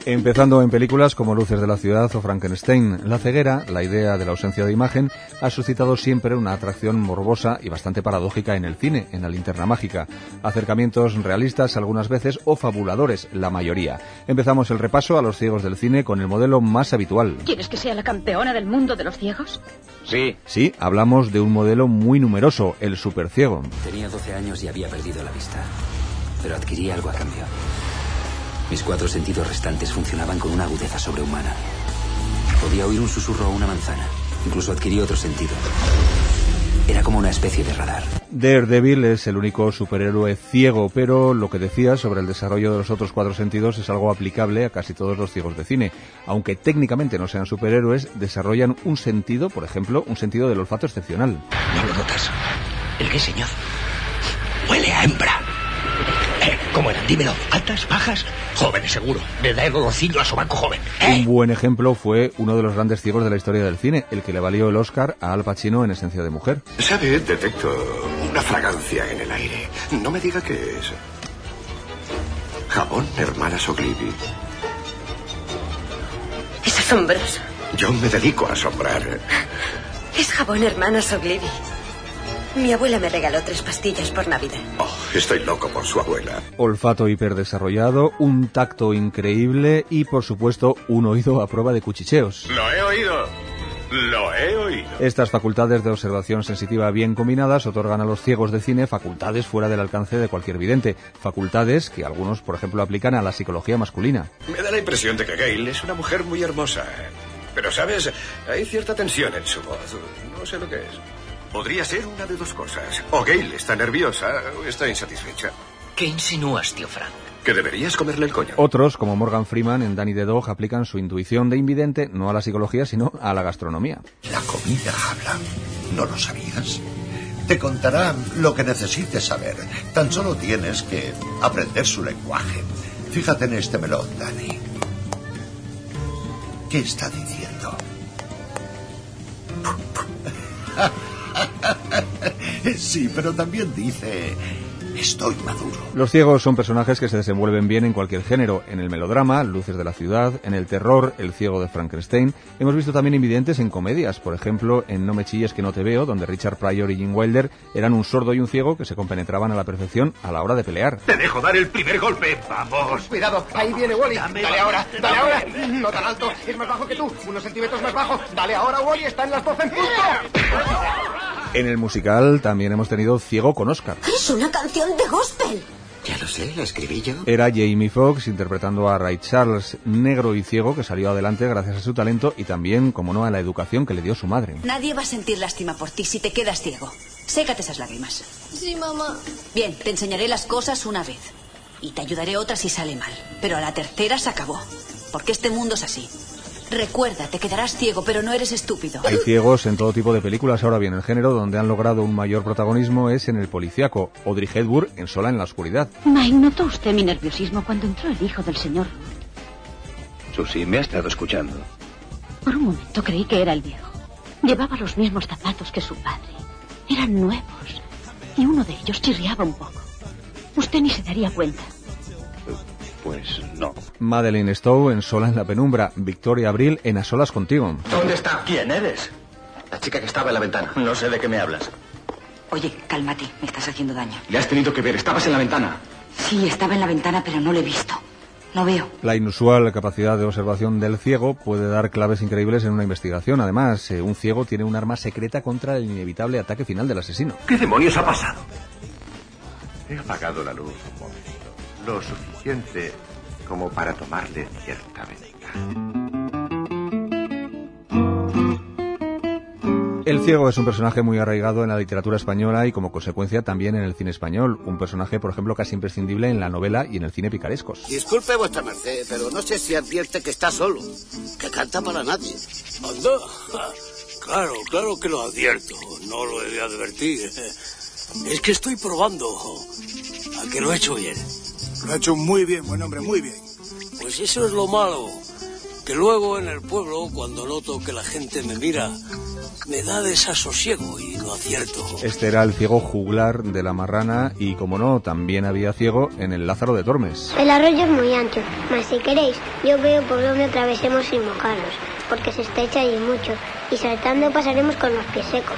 Empezando en películas como Luces de la ciudad o Frankenstein, la ceguera, la idea de la ausencia de imagen, ha suscitado siempre una atracción morbosa y bastante paradójica en el cine, en la linterna mágica. Acercamientos realistas algunas veces o fabuladores, la mayoría. Empezamos el repaso a los ciegos del cine con el modelo más habitual. ¿Quieres que sea la campeona del mundo de los ciegos? Sí. Sí, hablamos de un modelo muy numeroso, el superciego. Tenía 12 años y había perdido la vista, pero adquirí algo a cambio. Mis 4 sentidos restantes funcionaban con una agudeza sobrehumana. Podía oír un susurro o una manzana. Incluso adquirí otro sentido. Era como una especie de radar. Daredevil es el único superhéroe ciego, pero lo que decías sobre el desarrollo de los otros 4 sentidos es algo aplicable a casi todos los ciegos de cine. Aunque técnicamente no sean superhéroes, desarrollan un sentido, por ejemplo, un sentido del olfato excepcional. ¿No lo notas? ¿El qué, señor? Huele a hembra. ¿Cómo eran? Dímelo. ¿Altas? ¿Bajas? Jóvenes, seguro. Le da el olorcillo a sobaco joven. Un buen ejemplo fue uno de los grandes ciegos de la historia del cine, el que le valió el Oscar a Al Pacino en Esencia de mujer. ¿Sabe? Detecto una fragancia en el aire. No me diga qué es. Jabón, hermana Soglibi. Es asombroso. Yo me dedico a asombrar. Es jabón, hermana Soglibi. Mi abuela me regaló 3 pastillas por Navidad. Oh, estoy loco por su abuela. Olfato hiperdesarrollado, un tacto increíble y, por supuesto, un oído a prueba de cuchicheos. Lo he oído. Lo he oído. Estas facultades de observación sensitiva bien combinadas otorgan a los ciegos de cine facultades fuera del alcance de cualquier vidente. Facultades que algunos, por ejemplo, aplican a la psicología masculina. Me da la impresión de que Gail es una mujer muy hermosa. Pero, ¿sabes? Hay cierta tensión en su voz. No sé lo que es. Podría ser una de 2 cosas. O Gail está nerviosa o está insatisfecha. ¿Qué insinúas, tío Frank? Que deberías comerle el coño. Otros, como Morgan Freeman en Danny the Dog, aplican su intuición de invidente no a la psicología, sino a la gastronomía. La comida habla. ¿No lo sabías? Te contará lo que necesites saber. Tan solo tienes que aprender su lenguaje. Fíjate en este melón, Danny. ¿Qué está diciendo? Sí, pero también dice: estoy maduro. Los ciegos son personajes que se desenvuelven bien en cualquier género. En el melodrama, Luces de la ciudad, en el terror, El ciego de Frankenstein. Hemos visto también invidentes en comedias, por ejemplo, en No me chilles que no te veo, donde Richard Pryor y Gene Wilder eran un sordo y un ciego que se compenetraban a la perfección a la hora de pelear. Te dejo dar el primer golpe. ¡Vamos! Cuidado, ahí viene Wally. Dale ahora, dale ahora. No tan alto, es más bajo que tú. Unos centímetros más bajo. Dale ahora, Wally, está en las 12 en punto. En el musical también hemos tenido Ciego con Oscar. Es una canción de gospel. Ya lo sé, la escribí yo. Era Jamie Foxx interpretando a Ray Charles, negro y ciego, que salió adelante gracias a su talento y también, como no, a la educación que le dio su madre. Nadie va a sentir lástima por ti si te quedas ciego. Sécate esas lágrimas. Sí, mamá. Bien, te enseñaré las cosas una vez. Y te ayudaré otra si sale mal. Pero a la tercera se acabó. Porque este mundo es así. Recuerda, te quedarás ciego, pero no eres estúpido. Hay ciegos en todo tipo de películas. Ahora bien, el género donde han logrado un mayor protagonismo es en el policíaco. Audrey Hepburn en Sola en la oscuridad. Mike, ¿notó usted mi nerviosismo cuando entró el hijo del señor? Susie, me ha estado escuchando. Por un momento creí que era el viejo. Llevaba los mismos zapatos que su padre. Eran nuevos. Y uno de ellos chirriaba un poco. Usted ni se daría cuenta. Pues no. Madeleine Stowe en Sola en la penumbra. Victoria Abril en A solas contigo. ¿Dónde está? ¿Quién eres? La chica que estaba en la ventana. No sé de qué me hablas. Oye, cálmate, me estás haciendo daño. Le has tenido que ver, estabas en la ventana. Sí, estaba en la ventana, pero no lo he visto. No veo. La inusual capacidad de observación del ciego puede dar claves increíbles en una investigación. Además, un ciego tiene un arma secreta contra el inevitable ataque final del asesino. ¿Qué demonios ha pasado? He apagado la luz un momento. Lo suficiente como para tomarle cierta ventaja. El ciego es un personaje muy arraigado en la literatura española y como consecuencia también en el cine español. Un personaje, por ejemplo, casi imprescindible en la novela y en el cine picarescos. Disculpe vuestra merced, pero no sé si advierte que está solo, que canta para nadie. Anda, claro que lo advierto, no lo he de advertir. Es que estoy probando a que lo he hecho bien. Lo ha hecho muy bien, buen hombre, muy bien. Pues eso es lo malo, que luego en el pueblo, cuando noto que la gente me mira, me da desasosiego y no acierto. Este era el ciego juglar de La Marrana y, como no, también había ciego en el Lázaro de Tormes. El arroyo es muy ancho, mas si queréis, yo veo por donde atravesemos sin mojarnos, porque se estrecha allí mucho, y saltando pasaremos con los pies secos.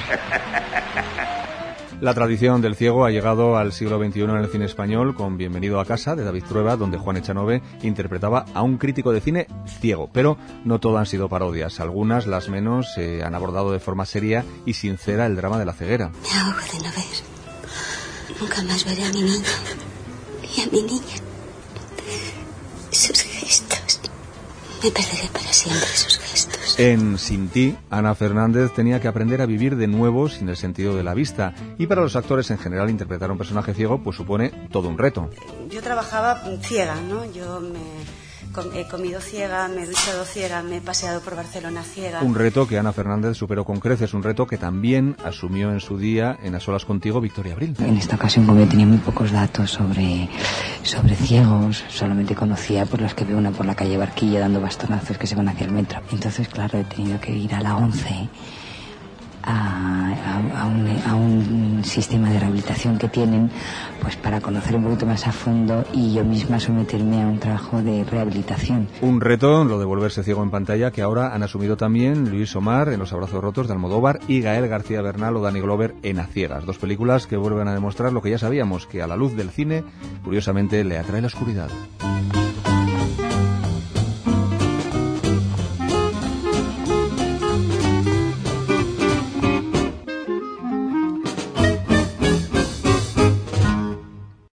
La tradición del ciego ha llegado al siglo XXI en el cine español con Bienvenido a casa, de David Trueba, donde Juan Echanove interpretaba a un crítico de cine ciego. Pero no todas han sido parodias. Algunas, las menos, han abordado de forma seria y sincera el drama de la ceguera. Me ahogo de no ver. Nunca más veré a mi niña. Y a mi niña. Sus gestos. Me perderé para siempre sus gestos. En Sin ti, Ana Fernández tenía que aprender a vivir de nuevo sin el sentido de la vista. Y para los actores en general, interpretar a un personaje ciego pues supone todo un reto. Yo trabajaba ciega, ¿no? Yo he comido ciega, me he duchado ciega, me he paseado por Barcelona ciega. Un reto que Ana Fernández superó con creces, un reto que también asumió en su día en A solas contigo Victoria Abril. En esta ocasión, como yo tenía muy pocos datos sobre ciegos, solamente conocía por los que veo una por la calle Barquilla dando bastonazos que se van hacia el metro. Entonces, claro, he tenido que ir a la 11 a un sistema de rehabilitación que tienen, pues para conocer un poquito más a fondo y yo misma someterme a un trabajo de rehabilitación. Un reto, lo de volverse ciego en pantalla, que ahora han asumido también Luis Omar en Los abrazos rotos de Almodóvar y Gael García Bernal o Danny Glover en A ciegas. Dos películas que vuelven a demostrar lo que ya sabíamos, que a la luz del cine, curiosamente, le atrae la oscuridad.